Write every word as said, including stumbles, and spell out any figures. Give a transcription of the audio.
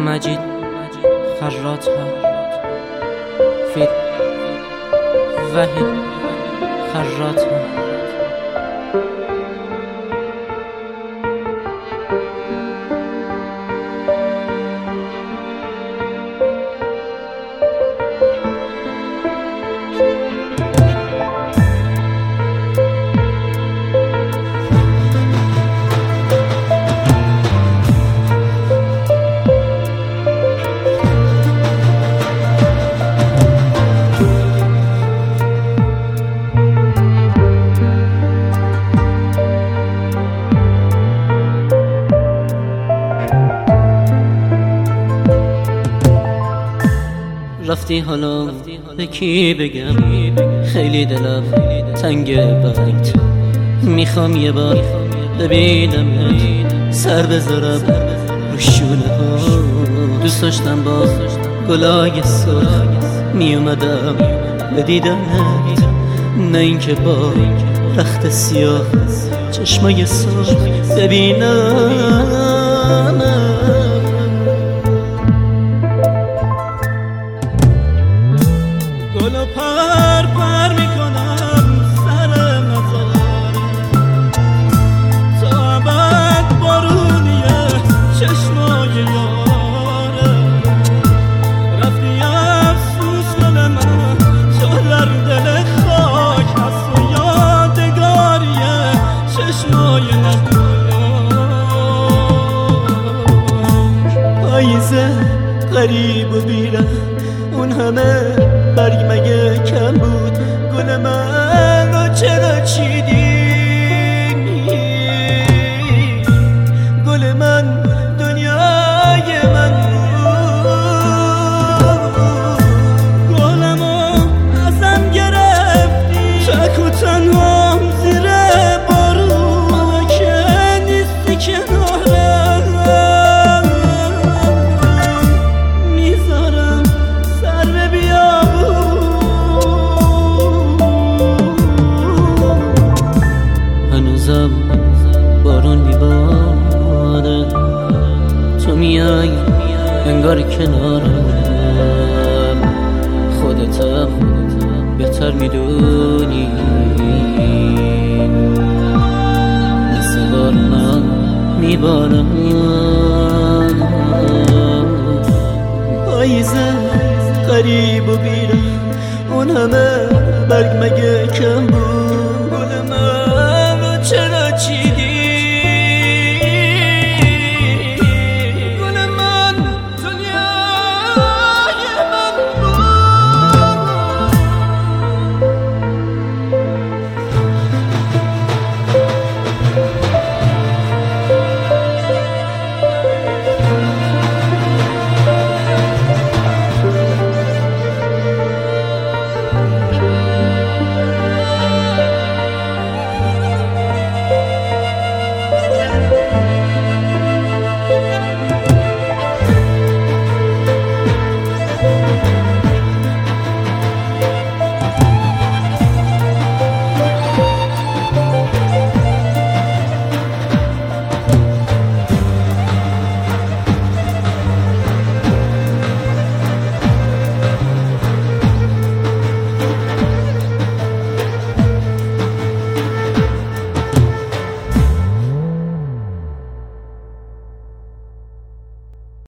مجید خراطها فی وحید خراطها. رفتی حالا به کی بگم؟ خیلی دلم تنگ برات، میخوام یه بار ببینم سر بذارم رو شونه ها. دوست داشتم با گلای سرخ میومدم به دیدنت، نه اینکه با رخت سیاه چشمای سرخ ببینم. گلو پر پر میکنم سر مزاره، تا ابد بارونیه چشمای یاره. رفتی افسوس گل من تو در دل خاک هست و یادگاریه چشمای ندونم. پاییزه غریب و بیره، اون همه برگ مگه کم بود؟ گل من رو چرا چیدی؟ گل من دنیای من بود، گلمو ازم گرفتی تک و تنها زیر بارون که نیستی کنارم. میذارم سر به هنوزم بارون میباره، تو میای انگار کنارم. خودتم بهتر میدونی